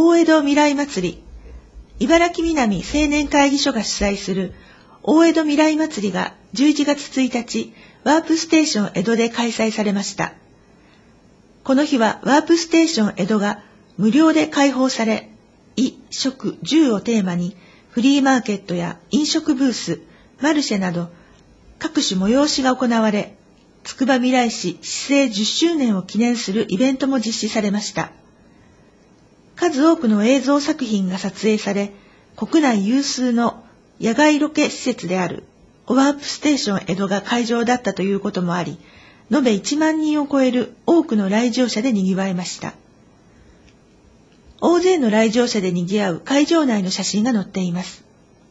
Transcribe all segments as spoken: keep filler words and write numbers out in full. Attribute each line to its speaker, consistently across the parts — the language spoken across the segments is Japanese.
Speaker 1: 大江戸未来祭り、茨城南青年会議所が主催する大江戸未来祭りがじゅういちがつついたち、ワープステーション江戸で開催されました。この日はワープステーション江戸が無料で開放され、衣、食、住をテーマにフリーマーケットや飲食ブース、マルシェなど各種催しが行われ、つくばみらい市市政じゅっしゅうねんを記念するイベントも実施されました。数多くの映像作品が撮影され、国内有数の野外ロケ施設であるワープステーション江戸が会場だったということもあり、延べいちまんにんを超える多くの来場者で賑わいました。大勢の来場者で賑わう会場内の写真が載っています。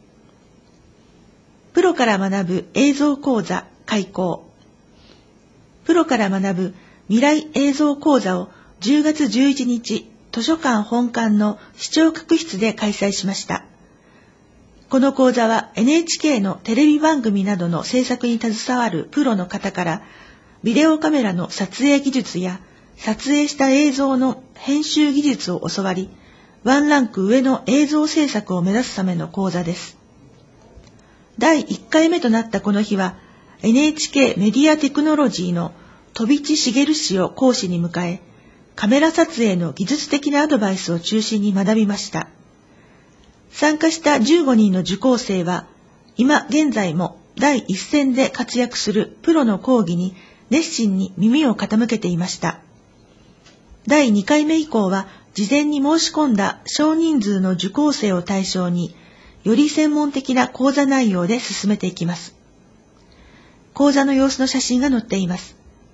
Speaker 1: プロから学ぶ映像講座開講。プロから学ぶ未来映像講座をじゅうがつじゅういちにち、図書館本館の視聴覚室で開催しました。この講座は エヌエイチケー のテレビ番組などの制作に携わるプロの方から、ビデオカメラの撮影技術や撮影した映像の編集技術を教わり、ワンランク上の映像制作を目指すための講座です。だいいっかいめとなったこの日は、エヌエイチケー メディアテクノロジーの飛地茂氏を講師に迎え、カメラ撮影の技術的なアドバイスを中心に学びました。参加したじゅうごにんの受講生は、今現在も第一線で活躍するプロの講義に熱心に耳を傾けていました。だいにかいめ以降は、事前に申し込んだ少人数の受講生を対象に、より専門的な講座内容で進めていきます。講座の様子の写真が載っています。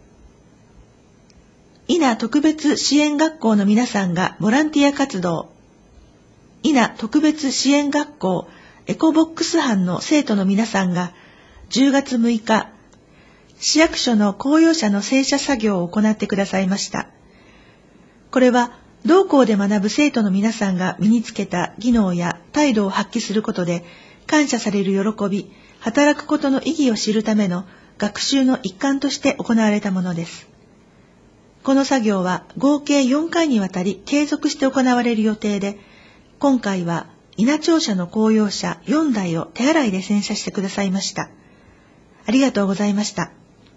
Speaker 1: 伊那特別支援学校の皆さんがボランティア活動。伊那特別支援学校エコボックス班の生徒の皆さんがじゅうがつむいか、市役所の公用車の洗車作業を行ってくださいました。これは同校で学ぶ生徒の皆さんが身につけた技能や態度を発揮することで感謝される喜び、働くことの意義を知るための学習の一環として行われたものです。この作業は合計よんかいにわたり継続して行われる予定で、今回は伊那庁舎の公用車よんだいを手洗いで洗車してくださいました。ありがとうございました。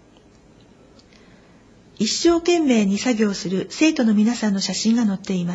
Speaker 1: 一生懸命に作業する生徒の皆さんの写真が載っています。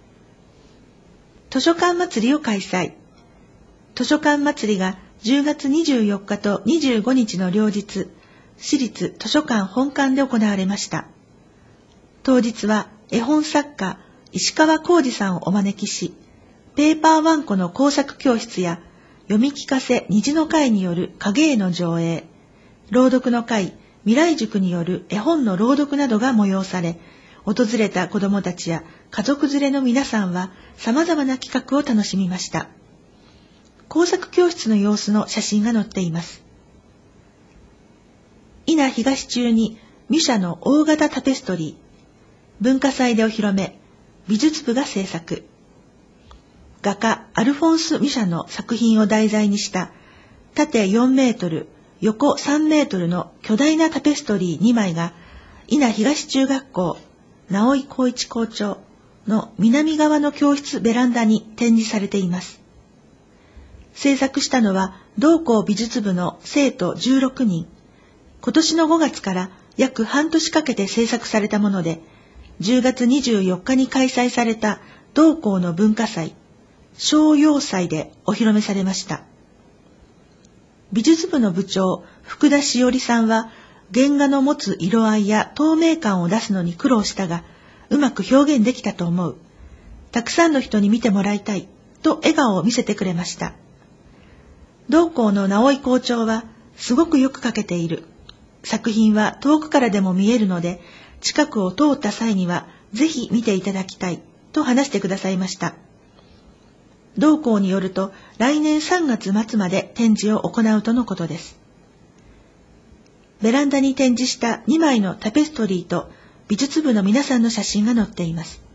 Speaker 1: 図書館祭りを開催。図書館祭りがじゅうがつにじゅうよっかとにじゅうごにちの両日、市立図書館本館で行われました。当日は絵本作家石川浩二さんをお招きし、ペーパーワンコの工作教室や読み聞かせ虹の会による影絵の上映、朗読の会未来塾による絵本の朗読などが催され、訪れた子どもたちや家族連れの皆さんは様々な企画を楽しみました。工作教室の様子の写真が載っています。伊那東中にミュシャの大型タペストリー、文化祭でお披露目、美術部が制作。画家アルフォンス・ミュシャの作品を題材にした縦よんメートル、横さんメートルの巨大なタペストリーにまいが伊那東中学校直井光一校長の南側の教室ベランダに展示されています。制作したのは同校美術部の生徒じゅうろくにん。今年のごがつから約半年かけて制作されたもので、じゅうがつにじゅうよっかに開催された同校の文化祭、小洋祭でお披露目されました。美術部の部長、福田しおりさんは、原画の持つ色合いや透明感を出すのに苦労したが、うまく表現できたと思う。たくさんの人に見てもらいたい、と笑顔を見せてくれました。同校の直井校長は、すごくよく描けている。作品は遠くからでも見えるので、近くを通った際には、ぜひ見ていただきたい、と話してくださいました。同校によると、来年さんがつまつまで展示を行うとのことです。ベランダに展示したにまいのタペストリーと美術部の皆さんの写真が載っています。